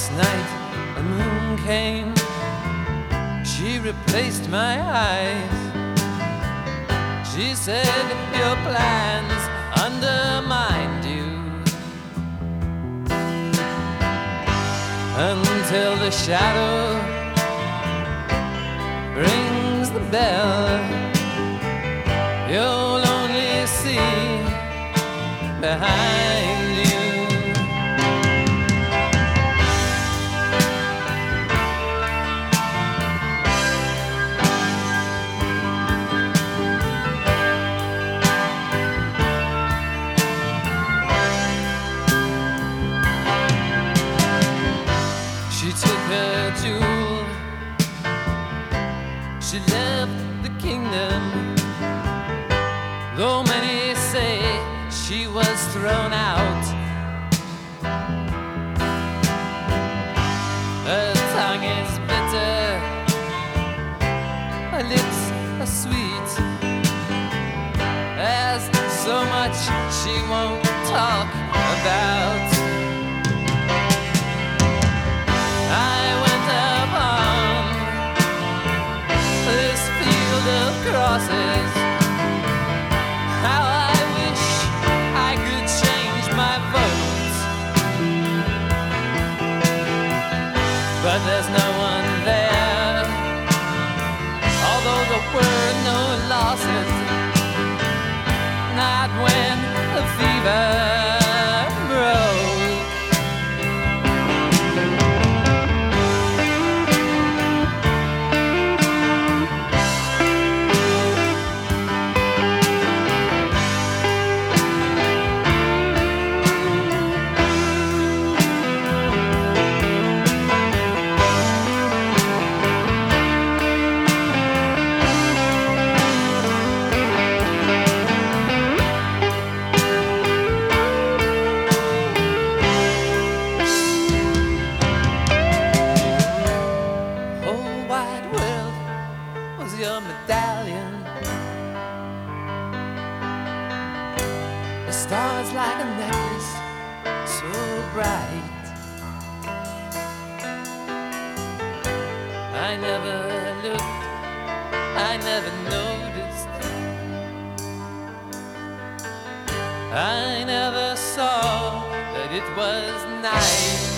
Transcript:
Last night a moon came, she replaced my eyes. She said your plans undermined you, until the shadow rings the bell. You'll only see behind you. She took her jewel, she left the kingdom. Though many say she was thrown out, her tongue is bitter, her lips are sweet. There's so much she won't talk about. I went upon this field of crosses. How I wish I could change my vote, but there's no one there. Although there were no losses, not when the fever broke. Your medallion, the stars like a necklace, so bright. I never looked, I never noticed, I never saw that it was night.